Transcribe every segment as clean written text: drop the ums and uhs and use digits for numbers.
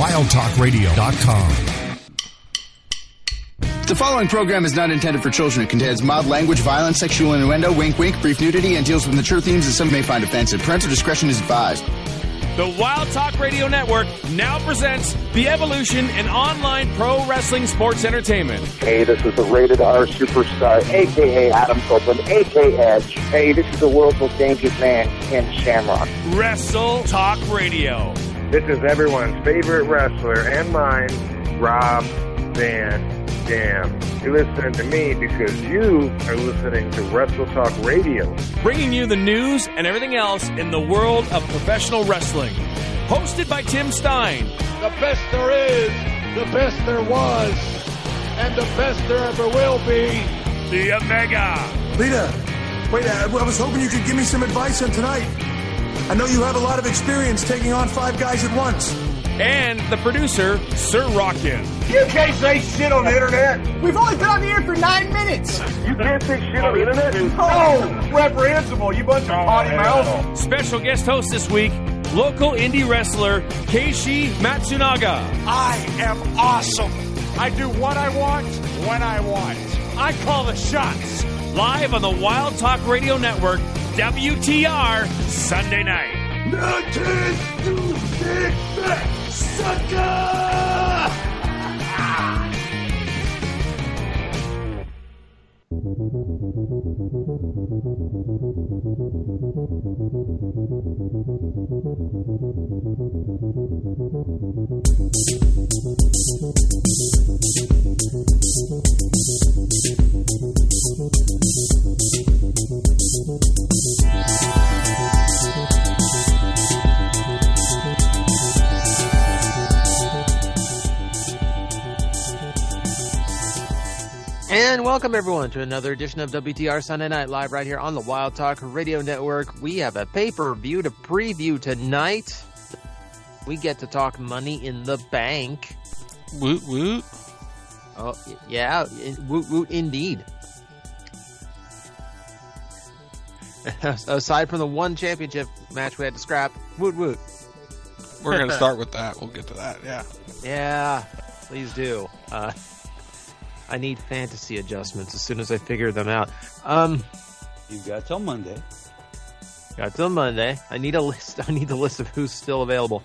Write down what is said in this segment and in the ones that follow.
wildtalkradio.com. The following program is not intended for children. It contains mild language, violence, sexual innuendo, wink wink, brief nudity, and deals with mature themes that some may find offensive. Parental discretion is advised. The Wild Talk Radio Network now presents The Evolution in online pro wrestling sports entertainment. Hey, this is the Rated R Superstar, a.k.a. Adam Copeland, a.k.a. Edge. Hey, this is the world's most dangerous man, Ken Shamrock. Wrestle Talk Radio. This is everyone's favorite wrestler and mine, Rob Van Dam. You're listening to me because you are listening to Wrestle Talk Radio. Bringing you the news and everything else in the world of professional wrestling. Hosted by Tim Stein. The best there is, the best there was, and the best there ever will be. The Omega. Lita, wait, I was hoping you could give me some advice on tonight. I know you have a lot of experience taking on 5 guys at once. And the producer, Sir Rockin. You can't say shit on the internet. We've only been on the air for 9 minutes. You can't say shit on the internet? Oh, reprehensible, you bunch of potty mouths. Special guest host this week, local indie wrestler, Keishi Matsunaga. I am awesome. I do what I want, when I want. I call the shots. Live on the Wild Talk Radio Network, WTR, Sunday night. Nothing to expect, sucker! And welcome everyone to another edition of WTR Sunday Night Live right here on the Wild Talk Radio Network. We have a pay-per-view to preview tonight. We get to talk Money in the Bank. Woot woot. Oh, yeah, woot woot indeed. Aside from the one championship match we had to scrap, woot woot. We're going to start with that. We'll get to that, yeah. Yeah, please do. I need fantasy adjustments as soon as I figure them out. You've got till Monday. Got till Monday. I need a list. I need the list of who's still available.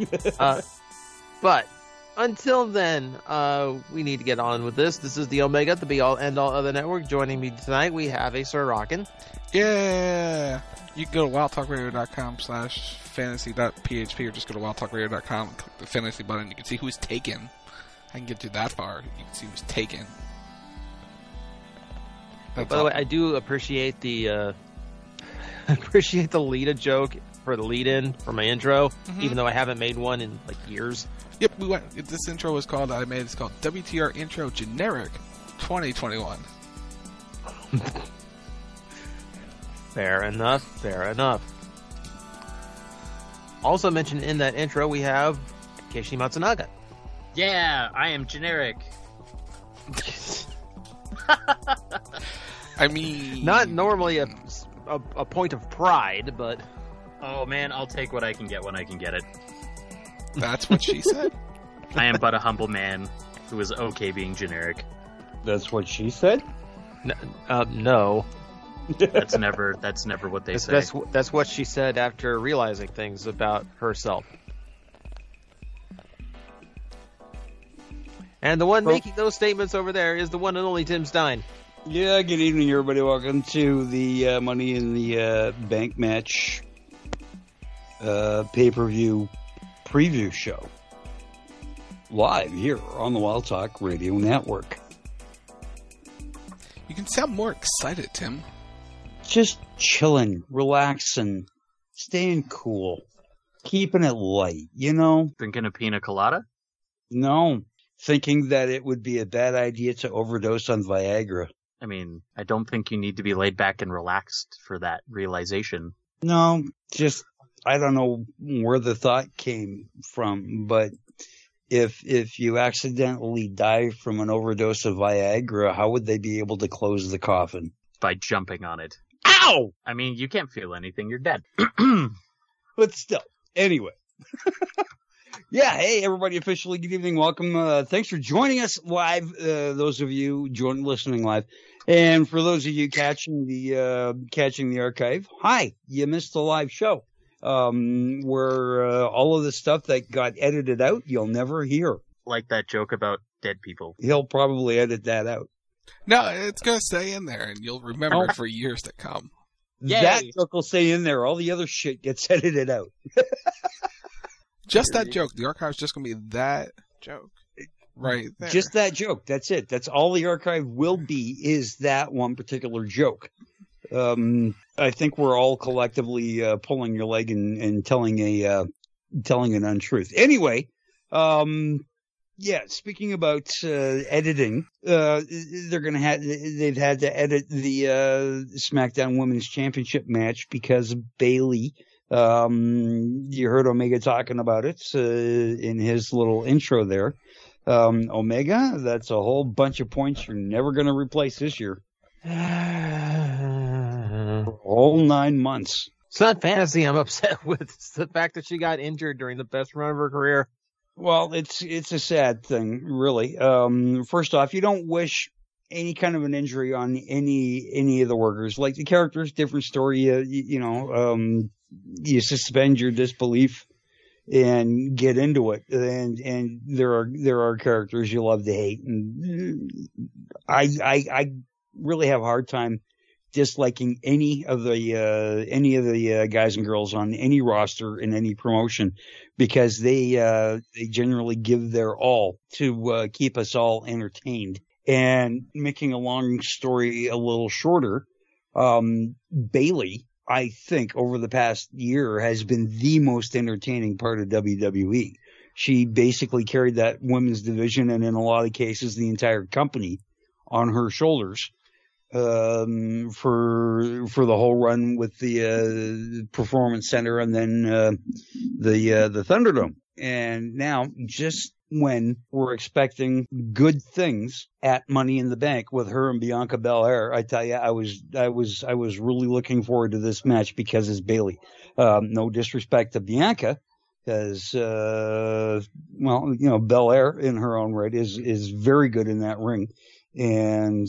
But until then, we need to get on with this. This is the Omega, the be-all, end-all of the network. Joining me tonight, we have a Sir Rockin'. Yeah! You can go to wildtalkradio.com/fantasy.php or just go to wildtalkradio.com and click the fantasy button. You can see who's taken. I can get you that far. You can see who's taken. By the way, I do appreciate the Lita joke for the lead-in for my intro, even though I haven't made one in like years. Yep, this intro was called. It's called WTR Intro Generic 2021. Fair enough. Fair enough. Also mentioned in that intro, we have Keishi Matsunaga. Yeah, I am generic. I mean... Not normally a point of pride, but... Oh, man, I'll take what I can get when I can get it. That's what she said? I am but a humble man who is okay being generic. That's what she said? No. That's never what they say. That's what she said after realizing things about herself. And the one making those statements over there is the one and only Tim Stein. Yeah, good evening, everybody. Welcome to the Money in the Bank match pay-per-view preview show. Live here on the Wild Talk Radio Network. You can sound more excited, Tim. Just chilling, relaxing, staying cool, keeping it light, you know? Drinking a pina colada? No. Thinking that it would be a bad idea to overdose on Viagra. I mean, I don't think you need to be laid back and relaxed for that realization. No, just, I don't know where the thought came from, but if you accidentally die from an overdose of Viagra, how would they be able to close the coffin? By jumping on it. Ow! I mean, you can't feel anything. You're dead. But still, anyway. Yeah, hey everybody! Officially, good evening, welcome. Thanks for joining us live. Those of you listening live, and for those of you catching the archive, hi! You missed the live show, where all of the stuff that got edited out you'll never hear. Like that joke about dead people. He'll probably edit that out. No, it's gonna stay in there, and you'll remember it for years to come. Yay. That joke will stay in there. All the other shit gets edited out. Just that joke. The archive's just going to be that joke right there. Just that joke. That's it. That's all the archive will be, is that one particular joke. I think we're all collectively pulling your leg and telling an untruth. Anyway, yeah, speaking about editing, they've had to edit the SmackDown Women's Championship match because of Bayley. You heard Omega talking about it in his little intro there. Omega, that's a whole bunch of points you're never going to replace this year. For a whole 9 months. It's not fantasy I'm upset with. It's the fact that she got injured during the best run of her career. Well, it's a sad thing, really. First off, you don't wish any kind of an injury on any of the workers. Like the characters, different story. You suspend your disbelief and get into it. And there are characters you love to hate. And I really have a hard time disliking any of the guys and girls on any roster in any promotion, because they generally give their all to keep us all entertained. And making a long story a little shorter, Bayley, I think over the past year has been the most entertaining part of WWE. She basically carried that women's division, and in a lot of cases the entire company, on her shoulders. For the whole run with the Performance Center and then the Thunderdome. And now, just when we're expecting good things at Money in the Bank with her and Bianca Belair, I tell you, I was really looking forward to this match because it's Bayley. No disrespect to Bianca, because Belair in her own right is very good in that ring. And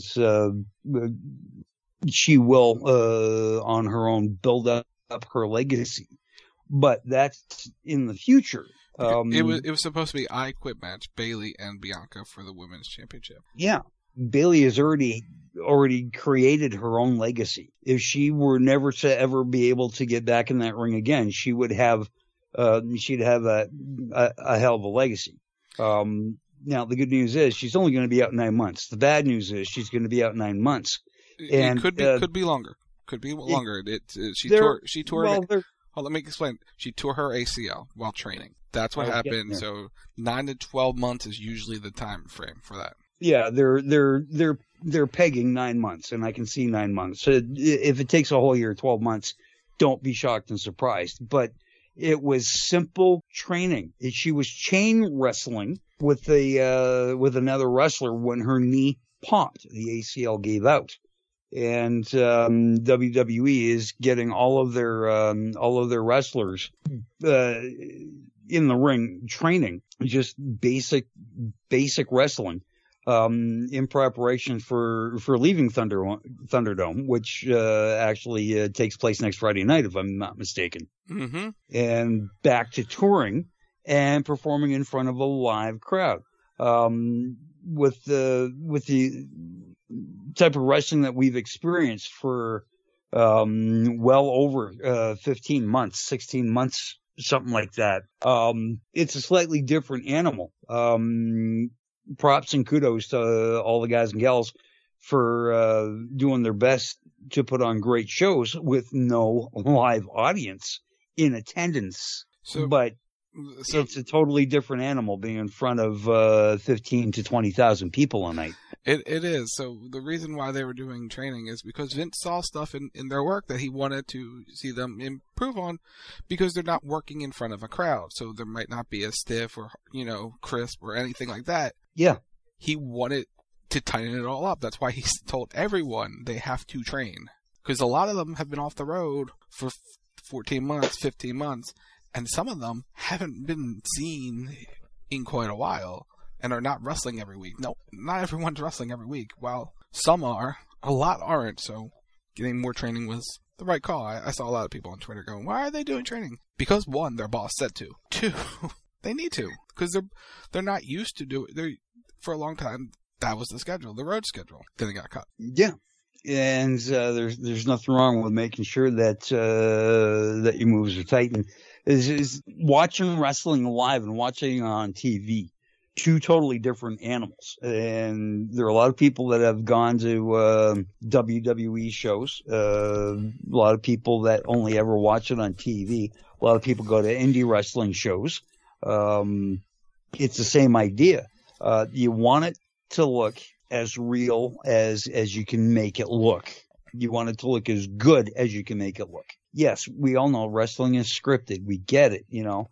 she will, on her own, build up her legacy. But that's in the future. It was supposed to be I Quit match, Bayley and Bianca for the Women's Championship. Yeah. Bayley has already created her own legacy. If she were never to ever be able to get back in that ring again, she would have, she'd have a hell of a legacy. Now, the good news is she's only going to be out 9 months. The bad news is she's going to be out 9 months. And it could be longer. Could be longer. She tore. Well, let me explain. She tore her ACL while training. That's what happened. So 9 to 12 months is usually the time frame for that. Yeah, they're pegging 9 months, and I can see 9 months. So if it takes a whole year, 12 months, don't be shocked and surprised. But it was simple training. She was chain wrestling with another wrestler when her knee popped. The ACL gave out, and WWE is getting all of their wrestlers in the ring training just basic wrestling in preparation for leaving Thunderdome, which actually takes place next Friday night, if I'm not mistaken. Mm-hmm. And back to touring and performing in front of a live crowd. With the type of wrestling that we've experienced for well over 15 months, 16 months, something like that. It's a slightly different animal. Props and kudos to all the guys and gals for doing their best to put on great shows with no live audience in attendance. But it's a totally different animal being in front of 15 to 20,000 people a night. It is. So the reason why they were doing training is because Vince saw stuff in their work that he wanted to see them improve on, because they're not working in front of a crowd. So there might not be a stiff or, crisp or anything like that. Yeah. He wanted to tighten it all up. That's why he told everyone they have to train. Because a lot of them have been off the road for 14 months, 15 months, And some of them haven't been seen in quite a while and are not wrestling every week. No, not everyone's wrestling every week. While some are, a lot aren't. So getting more training was the right call. I saw a lot of people on Twitter going, why are they doing training? Because one, their boss said to. Two, they need to. Because they're not used to do it. For a long time, that was the schedule, the road schedule. Then it got cut. Yeah. And there's nothing wrong with making sure that your moves are tight. And is watching wrestling live and watching on TV, two totally different animals. And there are a lot of people that have gone to WWE shows. A lot of people that only ever watch it on TV. A lot of people go to indie wrestling shows. It's the same idea. You want it to look as real as you can make it look. You want it to look as good as you can make it look. Yes, we all know wrestling is scripted. We get it, you know.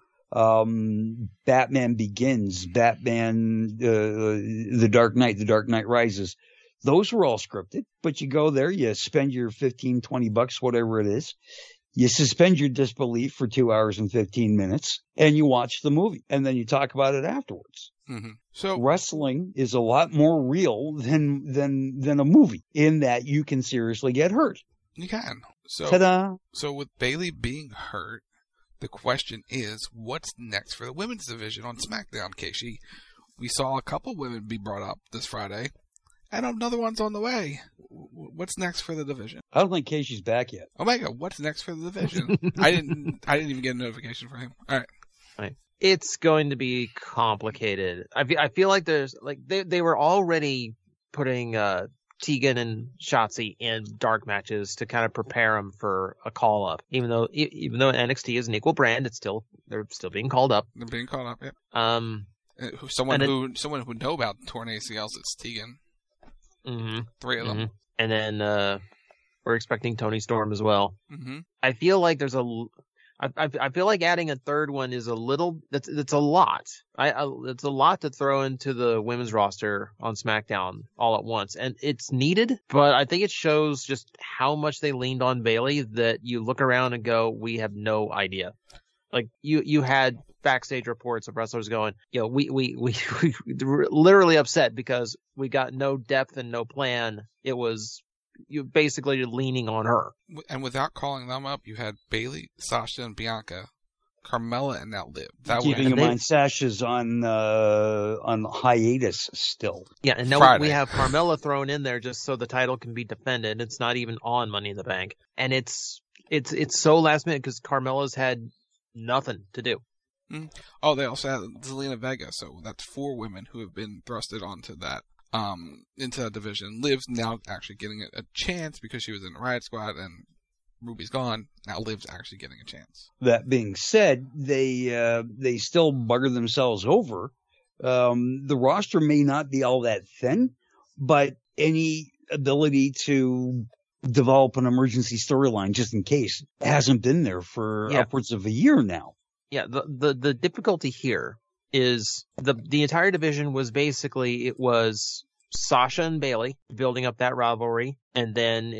Batman Begins, Batman, The Dark Knight Rises. Those were all scripted, but you go there, you spend your $15, $20, whatever it is. You suspend your disbelief for 2 hours and 15 minutes and you watch the movie and then you talk about it afterwards. Mm-hmm. So wrestling is a lot more real than a movie in that you can seriously get hurt. You can. So, ta-da! So with Bayley being hurt, the question is, what's next for the women's division on SmackDown, Casey? We saw a couple women be brought up this Friday, and another one's on the way. What's next for the division? I don't think Casey's back yet. Omega, what's next for the division? I didn't even get a notification from him. All right. It's going to be complicated. I feel like there's they were already putting Tegan and Shotzi in dark matches to kind of prepare them for a call up. Even though NXT is an equal brand, they're still being called up. They're being called up. Yeah. Someone who know about torn ACLs is Tegan. Mm-hmm. 3 of them. Mm-hmm. And then we're expecting Toni Storm as well. Mm-hmm. I feel like I feel like adding a third one is a little. That's a lot. It's a lot to throw into the women's roster on SmackDown all at once, and it's needed. But I think it shows just how much they leaned on Bayley that you look around and go, we have no idea. Like you had backstage reports of wrestlers going, we literally upset because we got no depth and no plan. It was. You basically leaning on her. And without calling them up, you had Bayley, Sasha, and Bianca, Carmella, and now Liv. Keeping in mind Sasha's on hiatus still. Yeah, and now we have Carmella thrown in there just so the title can be defended. It's not even on Money in the Bank, and it's so last minute because Carmella's had nothing to do. Mm. Oh, they also had Zelina Vega, so that's 4 women who have been thrusted onto that. Into that division. Liv's now actually getting a chance because she was in the Riot Squad and Ruby's gone. Now Liv's actually getting a chance. That being said, they still bugger themselves over. The roster may not be all that thin, but any ability to develop an emergency storyline just in case hasn't been there for upwards of a year now. Yeah, the difficulty here is the entire division was basically it was Sasha and Bayley building up that rivalry, and then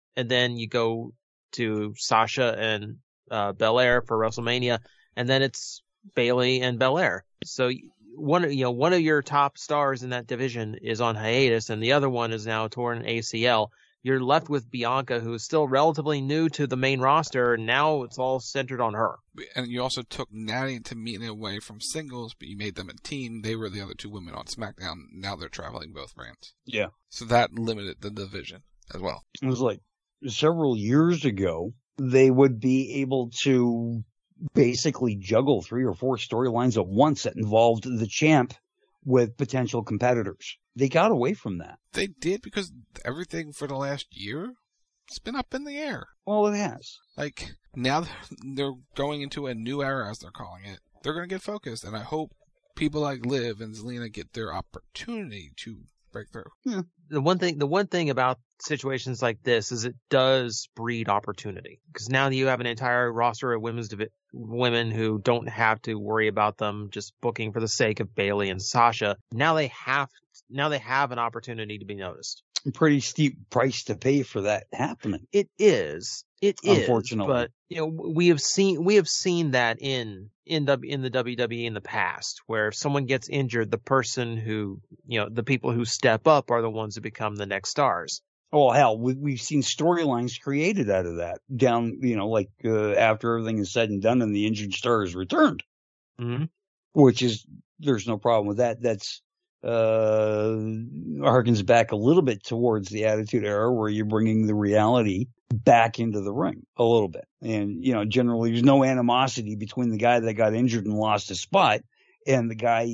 you go to Sasha and Belair for WrestleMania, and then it's Bayley and Belair. So one of your top stars in that division is on hiatus, and the other one is now torn ACL. You're left with Bianca, who is still relatively new to the main roster, and now it's all centered on her. And you also took Natty and Tamina away from singles, but you made them a team. They were the other 2 women on SmackDown. Now they're traveling both brands. Yeah. So that limited the division as well. It was like several years ago, they would be able to basically juggle 3 or 4 storylines at once that involved the champ with potential competitors. They got away from that. They did because everything for the last year has been up in the air. Well, it has. Like, now they're going into a new era, as they're calling it. They're going to get focused, and I hope people like Liv and Zelina get their opportunity to break through. Yeah. The one thing about situations like this is it does breed opportunity, because now you have an entire roster of women who don't have to worry about them just booking for the sake of Bayley and Sasha. Now they have an opportunity to be noticed. pretty steep price to pay for that happening. It is. Unfortunately. But we have seen that in the WWE in the past, where if someone gets injured, the person who, the people who step up are the ones who become the next stars. Oh, hell, we've seen storylines created out of that down, after everything is said and done and the injured star is returned. Mm-hmm. Which is, there's no problem with that. That's, harkens back a little bit towards the Attitude Era, where you're bringing the reality back into the ring a little bit. And, generally there's no animosity between the guy that got injured and lost his spot and the guy,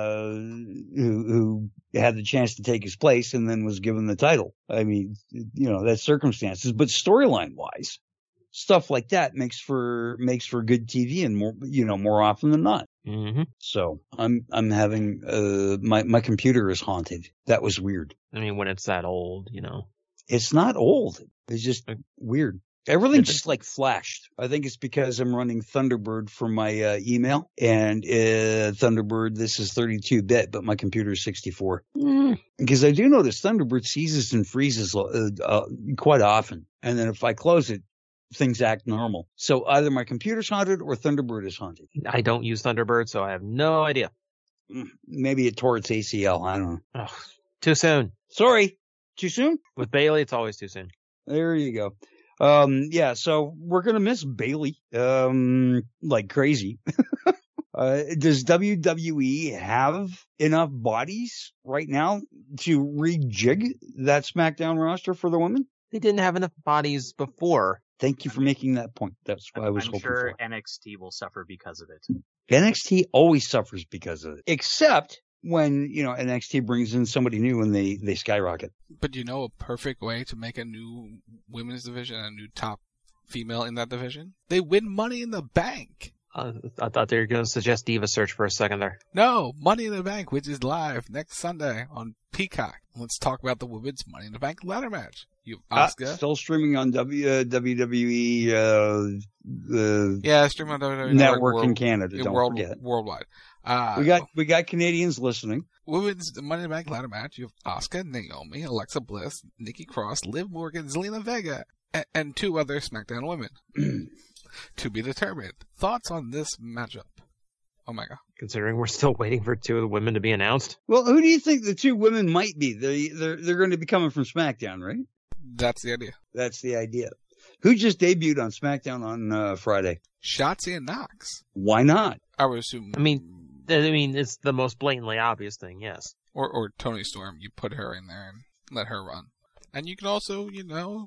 who had the chance to take his place and then was given the title. I mean, that's circumstances, but storyline wise, stuff like that makes for good TV and more often than not. Mm-hmm. So I'm having, my computer is haunted. That was weird. I mean, when it's that old, It's not old. It's just weird. Everything just flashed. I think it's because I'm running Thunderbird for my email, and Thunderbird, this is 32-bit, but my computer is 64. Because I do notice Thunderbird seizes and freezes quite often, and then if I close it, things act normal. So either my computer's haunted or Thunderbird is haunted. I don't use Thunderbird, so I have no idea. Maybe it tore its ACL. I don't know. Oh, too soon. Sorry. Too soon? With Bailey, it's always too soon. There you go. So we're going to miss Bailey, like crazy. Does WWE have enough bodies right now to rejig that SmackDown roster for the women? They didn't have enough bodies before. Thank you for making that point. That's what I was hoping for. I'm sure NXT will suffer because of it. NXT always suffers because of it, except when, NXT brings in somebody new and they skyrocket. But a perfect way to make a new women's division, a new top female in that division? They win Money in the Bank. I thought they were going to suggest Diva Search for a second there. No, Money in the Bank, which is live next Sunday on Peacock. Let's talk about the women's Money in the Bank ladder match. Asuka. Still streaming on WWE, streaming on WWE Network in Canada. Don't forget. Worldwide. We got Canadians listening. Women's Money in the Bank ladder match. You have Asuka, Naomi, Alexa Bliss, Nikki Cross, Liv Morgan, Zelina Vega, and two other SmackDown women. To be determined. Thoughts on this matchup? Oh my God. Considering we're still waiting for two of the women to be announced. Well, who do you think the two women might be? They're going to be coming from SmackDown, right? That's the idea. That's the idea. Who just debuted on SmackDown on Friday? Shotzi and Knox. Why not? I would assume. I mean, it's the most blatantly obvious thing, yes. Or Toni Storm. You put her in there and let her run. And you can also, you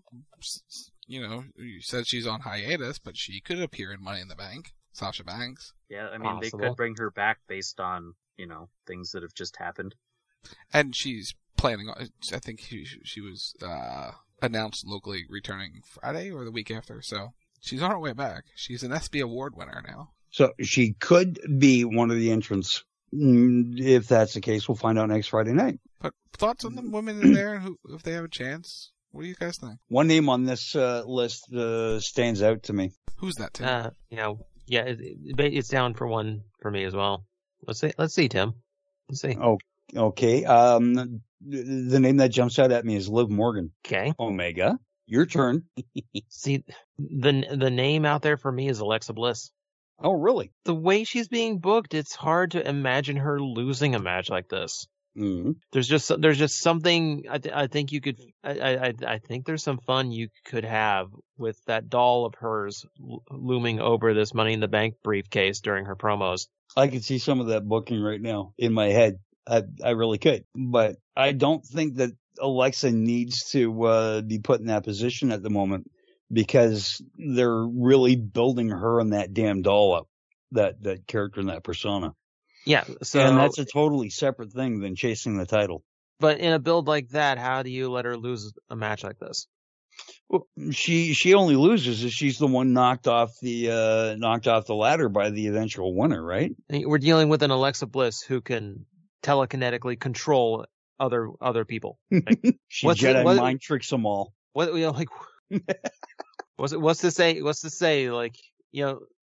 said she's on hiatus, but she could appear in Money in the Bank. Sasha Banks. Yeah, I mean, Possible. They could bring her back based on, things that have just happened. And she's planning on, I think she was announced locally returning Friday or the week after, so she's on her way back. She's an ESPY award winner now. So she could be one of the entrants. If that's the case, we'll find out next Friday night. But thoughts on the women in there, who, if they have a chance? What do you guys think? One name on this list stands out to me. Who's that, Tim? It's down for one for me as well. Let's see, Tim. Let's see. Oh, okay. The name that jumps out at me is Liv Morgan. Okay. Omega. Your turn. See, the name out there for me is Alexa Bliss. Oh, really? The way she's being booked, it's hard to imagine her losing a match like this. Mm-hmm. There's just something I think you could. I think there's some fun you could have with that doll of hers looming over this Money in the Bank briefcase during her promos. I could see some of that booking right now in my head. I really could, but I don't think that Alexa needs to be put in that position at the moment because they're really building her and that damn doll up, that character and that persona. Yeah, and that's a totally separate thing than chasing the title. But in a build like that, how do you let her lose a match like this? Well, she only loses if she's the one knocked off the ladder by the eventual winner, right? We're dealing with an Alexa Bliss who can telekinetically control other people. Like, she Jedi mind tricks them all. What's to say? Like,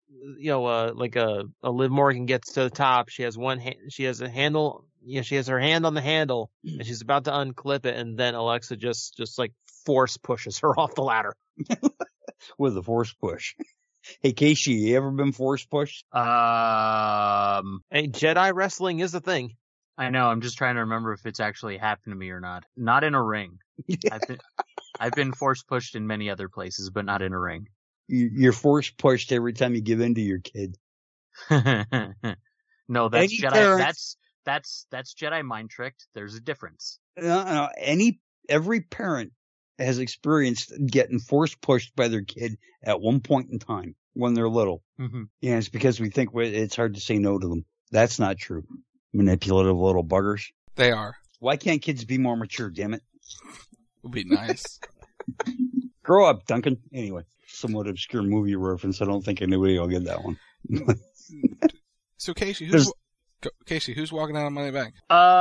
like a Liv Morgan gets to the top. She has she has a handle. She has her hand on the handle, and she's about to unclip it, and then Alexa just like force pushes her off the ladder with a force push. Hey, Casey, you ever been force pushed? Hey, Jedi wrestling is a thing. I know. I'm just trying to remember if it's actually happened to me or not. Not in a ring. Yeah. I've been force pushed in many other places, but not in a ring. You're force pushed every time you give in to your kid. No, that's Jedi. Parents, that's Jedi mind tricked. There's a difference. No. Every parent has experienced getting force pushed by their kid at one point in time when they're little. Mm-hmm. Yeah, it's because we think it's hard to say no to them. That's not true. Manipulative little buggers. They are. Why can't kids be more mature, damn it? Would be nice. Grow up, Duncan. Anyway, somewhat obscure movie reference. I don't think anybody will get that one. So, Casey, who's walking out on Money Bank?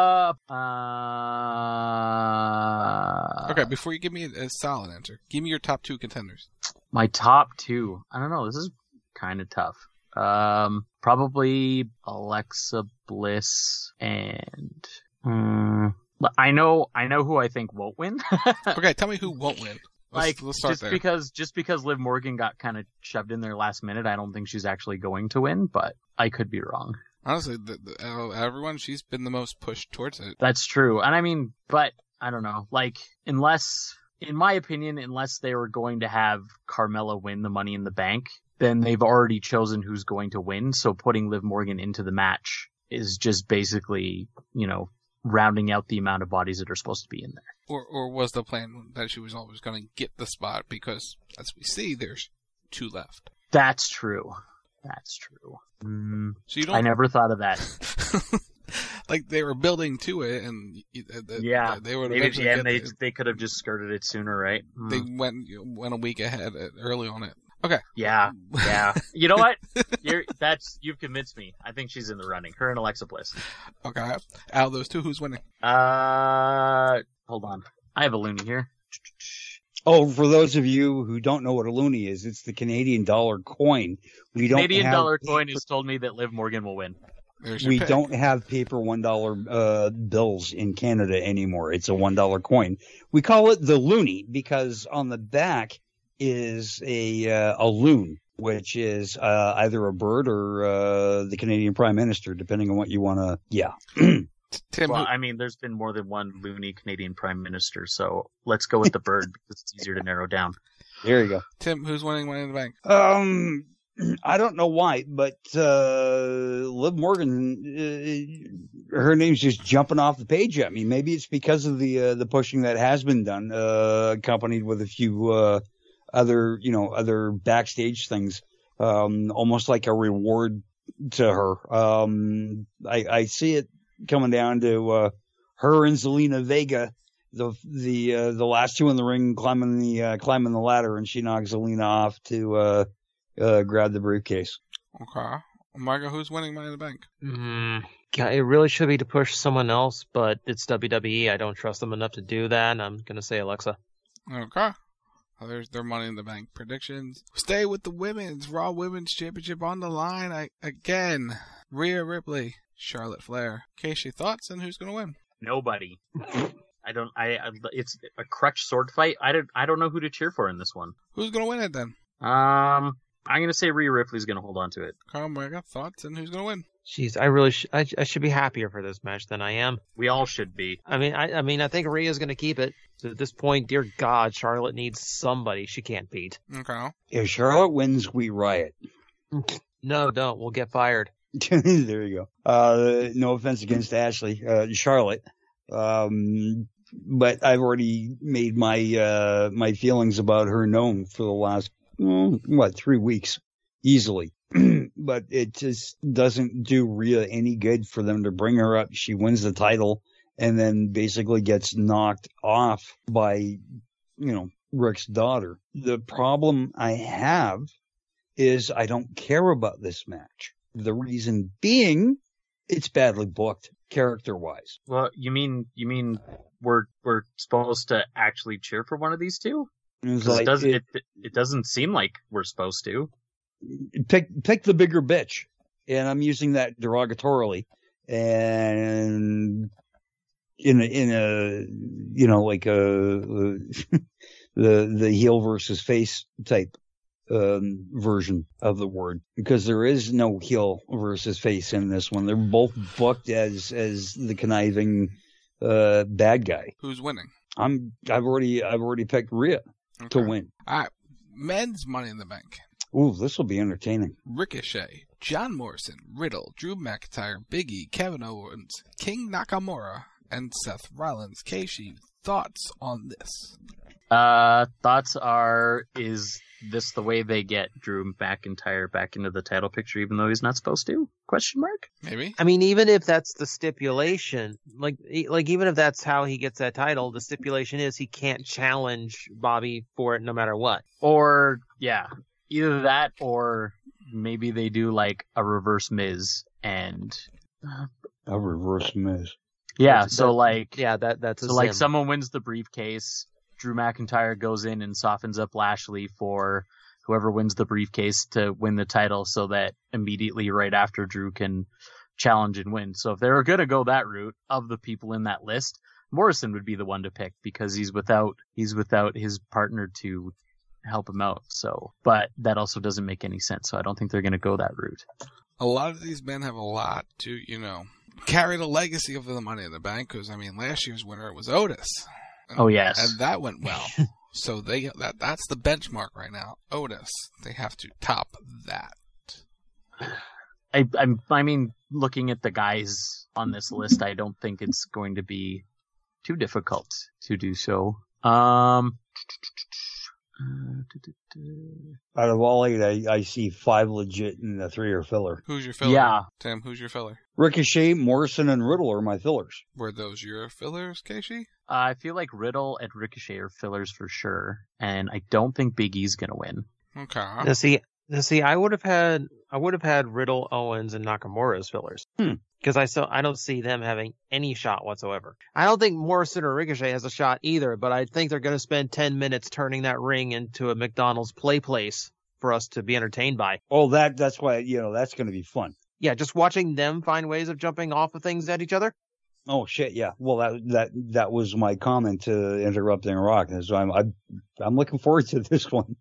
Okay, before you give me a solid answer, give me your top 2 contenders. My top 2? I don't know. This is kind of tough. Probably Alexa Bliss and I know who I think won't win. Okay, tell me who won't win. Let's start there. Just because Liv Morgan got kind of shoved in there last minute, I don't think she's actually going to win, but I could be wrong. Honestly, everyone, she's been the most pushed towards it. That's true. And I mean, but I don't know. Like, in my opinion, unless they were going to have Carmella win the Money in the Bank, then they've already chosen who's going to win. So putting Liv Morgan into the match is just basically, rounding out the amount of bodies that are supposed to be in there. Or was the plan that she was always going to get the spot because, as we see, there's 2 left. That's true. So I never thought of that. Like they were building to it, and they would maybe they could have just skirted it sooner, right? They went a week ahead early on it. Okay. Yeah. You know what? You've convinced me. I think she's in the running. Her and Alexa Bliss. Okay. Out of those 2, who's winning? Hold on. I have a loony here. Oh, for those of you who don't know what a loony is, it's the Canadian dollar coin. Canadian dollar coin has told me that Liv Morgan will win. We don't have paper $1 bills in Canada anymore. It's a $1 coin. We call it the loony because on the back is a loon, which is either a bird or the Canadian Prime Minister, depending on what you want to. Yeah. Tim, I mean, there's been more than one loony Canadian Prime Minister, so let's go with the bird because it's easier to narrow down. There you go. Tim, who's winning Money in the Bank? I don't know why, but Liv Morgan, her name's just jumping off the page at me. Maybe it's because of the pushing that has been done, accompanied with a few other backstage things, almost like a reward to her. I see it coming down to her and Zelina Vega, the last 2 in the ring climbing the ladder, and she knocks Zelina off to grab the briefcase. Okay. Margo, who's winning Money in the Bank? It really should be to push someone else, but it's WWE. I don't trust them enough to do that, and I'm going to say Alexa. Okay. Well, there's their Money in the Bank predictions. Stay with the women's Raw Women's Championship on the line again. Rhea Ripley, Charlotte Flair. Casey, thoughts on who's going to win? Nobody. It's a crutch sword fight. I don't know who to cheer for in this one. Who's going to win it then? I'm going to say Rhea Ripley's going to hold on to it. Carl Mega, thoughts on who's going to win? Jeez, I should be happier for this match than I am. We all should be. I mean, I think Rhea's going to keep it. So at this point, dear God, Charlotte needs somebody she can't beat. Okay. If Charlotte wins, we riot. No, don't. We'll get fired. There you go. No offense against Ashley, Charlotte. But I've already made my feelings about her known for the last, 3 weeks, easily. But it just doesn't do Rhea any good for them to bring her up. She wins the title and then basically gets knocked off by, Rick's daughter. The problem I have is I don't care about this match. The reason being, it's badly booked, character-wise. Well, you mean we're supposed to actually cheer for one of these two? It doesn't seem like we're supposed to. pick the bigger bitch. And I'm using that derogatorily. And in a like the heel versus face type version of the word, because there is no heel versus face in this one. They're both booked as the conniving bad guy. Who's winning? I've already picked Rhea to win. All right, men's Money in the Bank. Ooh, this will be entertaining. Ricochet, John Morrison, Riddle, Drew McIntyre, Big E, Kevin Owens, King Nakamura, and Seth Rollins. Keishi, thoughts on this? Thoughts are, is this the way they get Drew McIntyre back into the title picture, even though he's not supposed to? Question mark? Maybe. I mean, even if that's the stipulation, like even if that's how he gets that title, the stipulation is he can't challenge Bobby for it no matter what. Or, yeah, either that or maybe they do like a reverse Miz and... A reverse Miz. Yeah, that's so like someone wins the briefcase, Drew McIntyre goes in and softens up Lashley for whoever wins the briefcase to win the title, so that immediately right after Drew can challenge and win. So if they were going to go that route, of the people in that list, Morrison would be the one to pick because he's without his partner to help him out. So, but that also doesn't make any sense. So I don't think they're going to go that route. A lot of these men have a lot to, carry the legacy of the Money in the Bank, because, last year's winner was Otis. Oh, yes. And that went well. So that's the benchmark right now. Otis. They have to top that. I mean, looking at the guys on this list, I don't think it's going to be too difficult to do so. Out of all 8, I see 5 legit and 3 are filler. Who's your filler? Yeah. Tim, who's your filler? Ricochet, Morrison, and Riddle are my fillers. Were those your fillers, Keishi? I feel like Riddle and Ricochet are fillers for sure, and I don't think Big E's gonna win. Okay. Now see, I would have had Riddle, Owens, and Nakamura as fillers. Because I don't see them having any shot whatsoever. I don't think Morrison or Ricochet has a shot either, but I think they're going to spend 10 minutes turning that ring into a McDonald's play place for us to be entertained by. Oh, that's why, that's going to be fun. Yeah, just watching them find ways of jumping off of things at each other. Oh shit, yeah. Well, that was my comment to Interrupting Rock. So I'm looking forward to this one.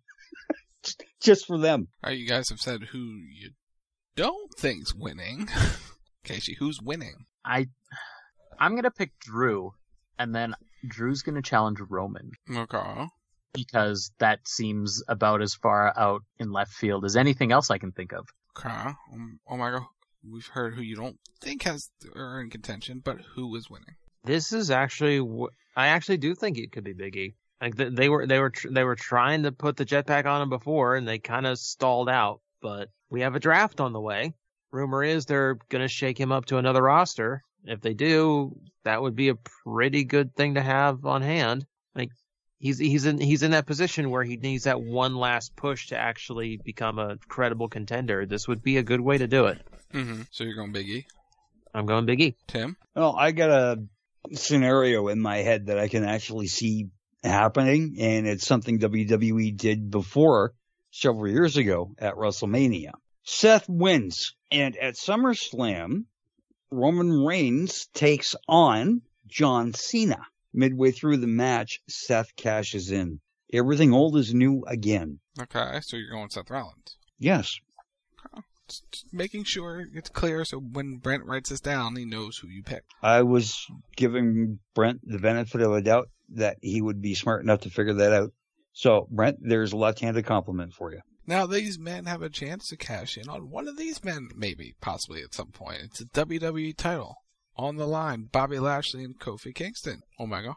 Just for them. All right, you guys have said who you don't think's winning. Keishi, who's winning? I'm gonna pick Drew, and then Drew's gonna challenge Roman. Okay. Because that seems about as far out in left field as anything else I can think of. Okay. Oh my god. We've heard who you don't think are in contention, but who is winning? This is actually, I actually do think it could be Big E. Like they were trying to put the jetpack on him before, and they kind of stalled out. But we have a draft on the way. Rumor is they're going to shake him up to another roster. If they do, that would be a pretty good thing to have on hand. Like he's in that position where he needs that one last push to actually become a credible contender. This would be a good way to do it. Mm-hmm. So you're going Big E? I'm going Big E. Tim? Well, I got a scenario in my head that I can actually see happening, and it's something WWE did before several years ago at WrestleMania. Seth wins, and at SummerSlam, Roman Reigns takes on John Cena. Midway through the match, Seth cashes in. Everything old is new again. Okay, so you're going Seth Rollins. Yes. Okay. Just making sure it's clear so when Brent writes this down, he knows who you picked. I was giving Brent the benefit of a doubt that he would be smart enough to figure that out. So, Brent, there's a left-handed compliment for you. Now, these men have a chance to cash in on one of these men, maybe, possibly at some point. It's a WWE title on the line. Bobby Lashley and Kofi Kingston. Omega.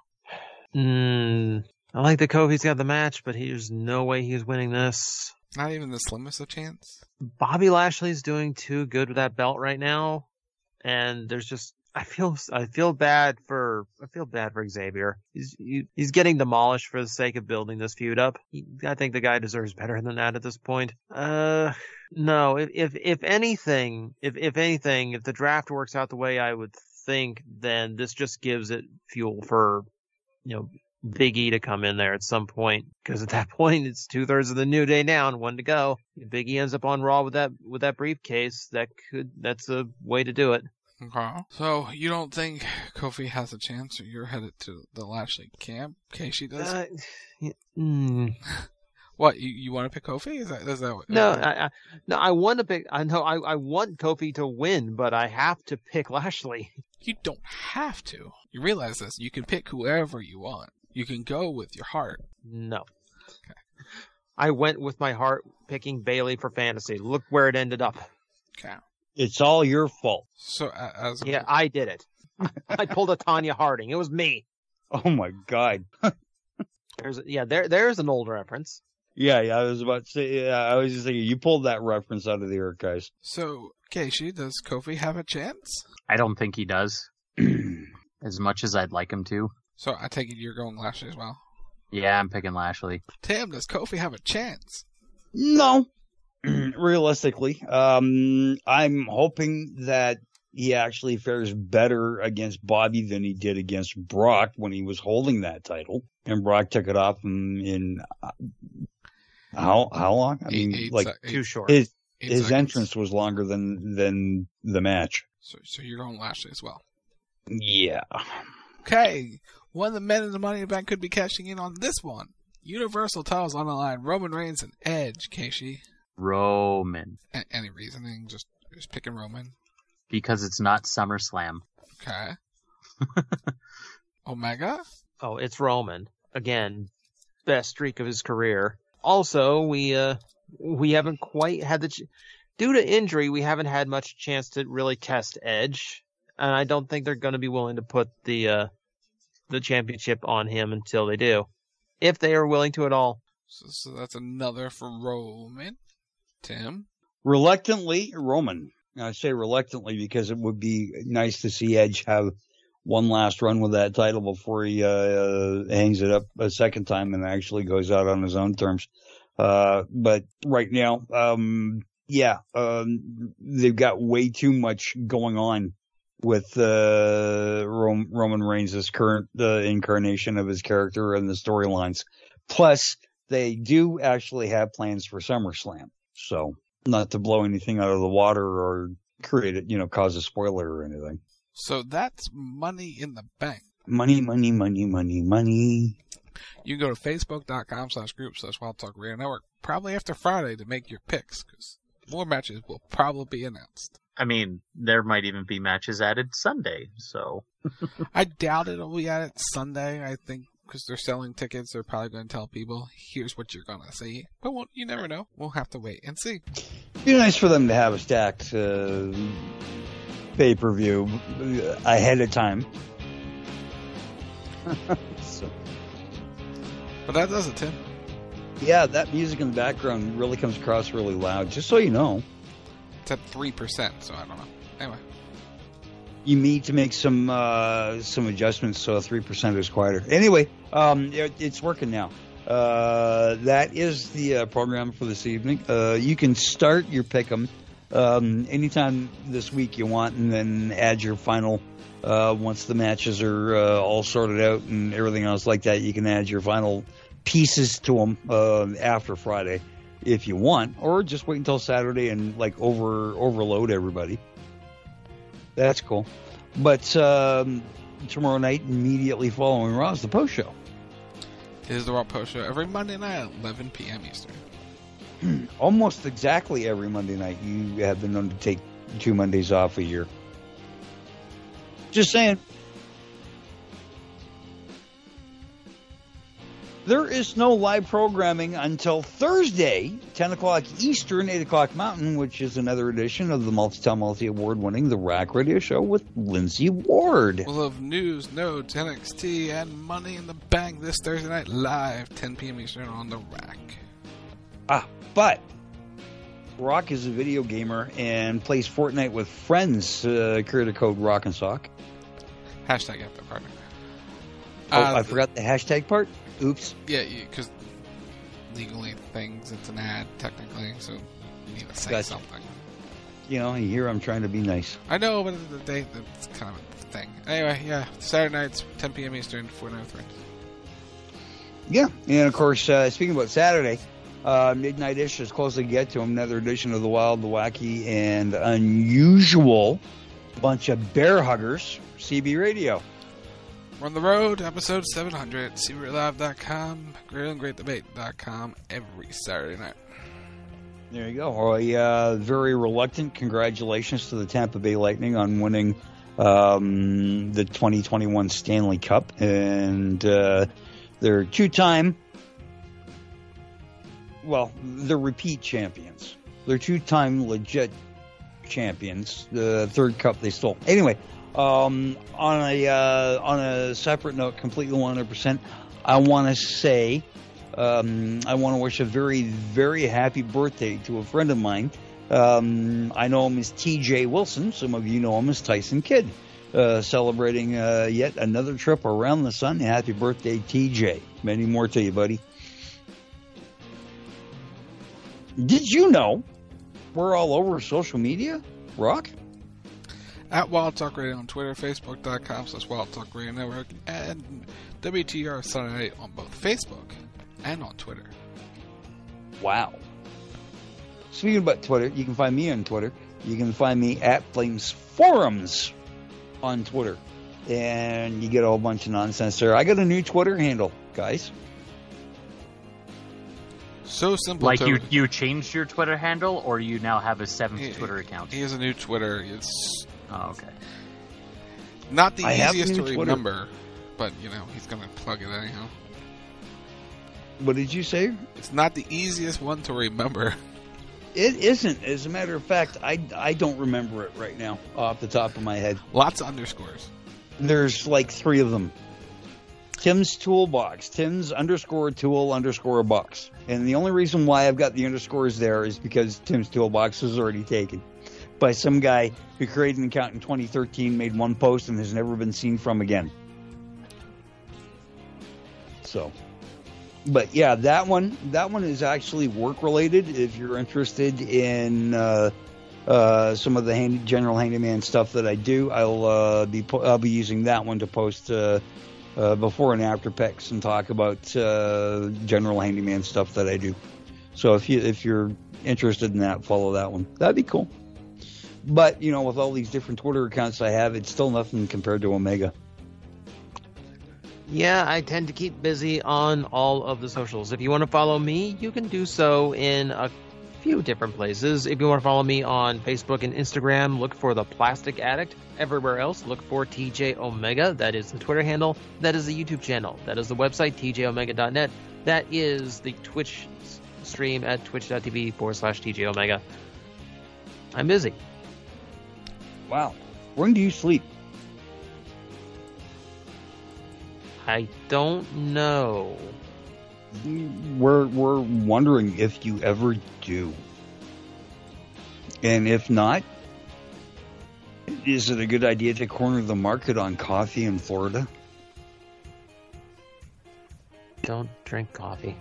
I like that Kofi's got the match, but there's no way he's winning this. Not even the slimmest of chance? Bobby Lashley's doing too good with that belt right now, and there's just I feel bad for Xavier. He's getting demolished for the sake of building this feud up. I think the guy deserves better than that at this point. No, if anything, if the draft works out the way I would think, then this just gives it fuel for, Big E to come in there at some point, because at that point it's 2/3 of the New Day down, 1 to go. If Big E ends up on Raw with that briefcase, that's a way to do it. Okay. So you don't think Kofi has a chance, or you're headed to the Lashley camp? Casey does. What, you want to pick Kofi? Is that what? No, I want to pick. I know I want Kofi to win, but I have to pick Lashley. You don't have to. You realize this. You can pick whoever you want. You can go with your heart. No. Okay. I went with my heart picking Bayley for fantasy. Look where it ended up. Okay. It's all your fault. So I did it. I pulled a Tanya Harding. It was me. Oh my God. There's an old reference. Yeah, I was about to say. I was just thinking you pulled that reference out of the air, guys. So, Casey, does Kofi have a chance? I don't think he does. As much as I'd like him to. So I take it you're going Lashley as well? Yeah, I'm picking Lashley. Tim, does Kofi have a chance? No. Realistically. I'm hoping that he actually fares better against Bobby than he did against Brock when he was holding that title. And Brock took it off in how long? I mean, too short. His entrance was longer than the match. So you're going Lashley as well? Yeah. Okay. One of the men in the Money in the Bank could be cashing in on this one. Universal titles on the line. Roman Reigns and Edge, Casey. Roman. Any reasoning? Just picking Roman? Because it's not SummerSlam. Okay. Omega? Oh, it's Roman. Again, best streak of his career. Also, we haven't quite had due to injury, we haven't had much chance to really test Edge. And I don't think they're going to be willing to put the championship on him until they do. If they are willing to at all. So that's another for Roman. Tim? Reluctantly, Roman. I say reluctantly because it would be nice to see Edge have one last run with that title before he hangs it up a second time and actually goes out on his own terms. But right now, they've got way too much going on with Roman Reigns' current incarnation of his character and the storylines. Plus, they do actually have plans for SummerSlam. So, not to blow anything out of the water or create it, cause a spoiler or anything. So that's Money in the Bank. Money, money, money, money, money. You can go to facebook.com/group/Wild Talk Radio Network probably after Friday to make your picks, because more matches will probably be announced. I mean, there might even be matches added Sunday, so. I doubt it'll be added Sunday, I think, because they're selling tickets. They're probably going to tell people, here's what you're going to see. But you never know. We'll have to wait and see. It'd be nice for them to have a stacked pay-per-view ahead of time. But that does it, Tim. Yeah, that music in the background really comes across really loud, just so you know. It's at 3%, so I don't know. Anyway. You need to make some adjustments so 3% is quieter. Anyway, it's working now. That is the program for this evening. You can start your pick'em anytime this week you want, and then add your final once the matches are all sorted out and everything else like that. You can add your final pieces to them after Friday if you want, or just wait until Saturday and overload everybody. That's cool. But tomorrow night, immediately following Raw, is the post show. It is the Raw post show every Monday night at 11 p.m. Eastern. Almost exactly every Monday night. You have been known to take 2 Mondays off a year. Just saying. There is no live programming until Thursday, 10 o'clock Eastern, 8 o'clock Mountain, which is another edition of the multi-time, multi-award-winning The Rack Radio Show with Lindsay Ward. We'll have news, notes, NXT, and Money in the Bank this Thursday night live, 10 p.m. Eastern on The Rack. But Rock is a video gamer and plays Fortnite with friends. Creator code Rock and Sock. Hashtag Epic Partner. I forgot the hashtag part. Oops. Yeah, because legally things, it's an ad technically, so you need to say something. You hear I'm trying to be nice. I know, but at the end of the day, that's kind of a thing. Anyway, yeah, Saturday nights, 10 p.m. Eastern, Fortnite with friends. Yeah, and of course, speaking about Saturday, Midnight-ish is close to get to another edition of the Wild, the Wacky, and Unusual bunch of bear huggers, CB Radio. We're on the road, episode 700, CBRateLive.com, GrillAndGreatDebate.com every Saturday night. There you go. A very reluctant congratulations to the Tampa Bay Lightning on winning the 2021 Stanley Cup, and they're two-time, they're repeat champions. They're two-time legit champions. The third cup they stole. Anyway, on a separate note, completely 100%, I want to say I want to wish a very, very happy birthday to a friend of mine. I know him as TJ Wilson. Some of you know him as Tyson Kidd. Celebrating yet another trip around the sun. Happy birthday, TJ. Many more to you, buddy. Did you know we're all over social media? Rock? At Wild Talk Radio on Twitter, Facebook.com/Wild Talk Radio Network, and WTR Sunday Night on both Facebook and on Twitter. Wow. Speaking about Twitter, you can find me on Twitter. You can find me at Flames Forums on Twitter. And you get a whole bunch of nonsense there. I got a new Twitter handle, guys. So simple. Like you changed your Twitter handle, or you now have a seventh Twitter account? He has a new Twitter. It's okay. Not the easiest to remember, but he's going to plug it anyhow. What did you say? It's not the easiest one to remember. It isn't. As a matter of fact, I don't remember it right now off the top of my head. Lots of underscores. There's like 3 of them. Tim's Toolbox. Tim's _tool_box. And the only reason why I've got the underscores there is because Tim's Toolbox was already taken by some guy who created an account in 2013, made one post, and has never been seen from again. So, but yeah, that one is actually work related. If you're interested in some of the general handyman stuff that I do, I'll be using that one to post before and after pics and talk about general handyman stuff that I do. So if you're interested in that, follow that one. That'd be cool. But with all these different Twitter accounts I have, it's still nothing compared to Omega. Yeah, I tend to keep busy on all of the socials. If you want to follow me, you can do so in a few different places. If you want to follow me on Facebook and Instagram, look for The Plastic Addict. Everywhere else, look for TJ Omega. That is the Twitter handle. That is the YouTube channel. That is the website, tjomega.net. That is the Twitch stream at twitch.tv/TJ Omega. I'm busy. Wow. When do you sleep? I don't know. We're wondering if you ever do. And if not, is it a good idea to corner the market on coffee in Florida? Don't drink coffee.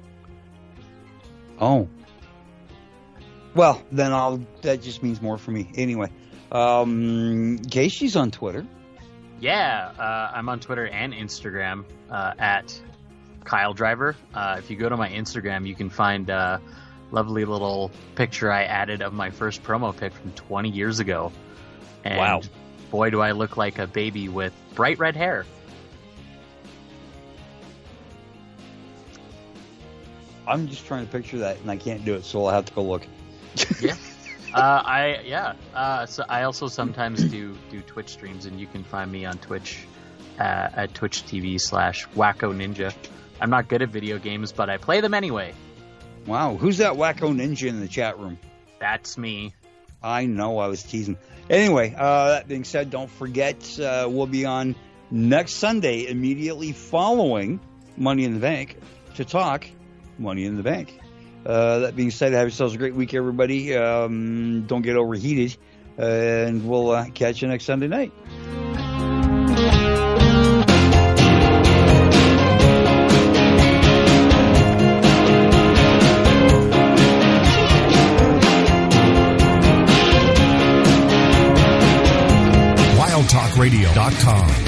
Oh. Well, then that just means more for me. Anyway, Casey's on Twitter. Yeah, I'm on Twitter and Instagram at Kyle Driver. If you go to my Instagram, you can find a lovely little picture I added of my first promo pic from 20 years ago. And wow. Boy, do I look like a baby with bright red hair. I'm just trying to picture that, and I can't do it, so I'll have to go look. Yeah. So I also sometimes do Twitch streams, and you can find me on Twitch at Twitch TV/Wacko Ninja. I'm not good at video games, but I play them anyway. Wow, who's that Wacko Ninja in the chat room? That's me. I know, I was teasing. Anyway, that being said, don't forget we'll be on next Sunday immediately following Money in the Bank to talk Money in the Bank. That being said, have yourselves a great week, everybody. Don't get overheated, and we'll catch you next Sunday night. WildTalkRadio.com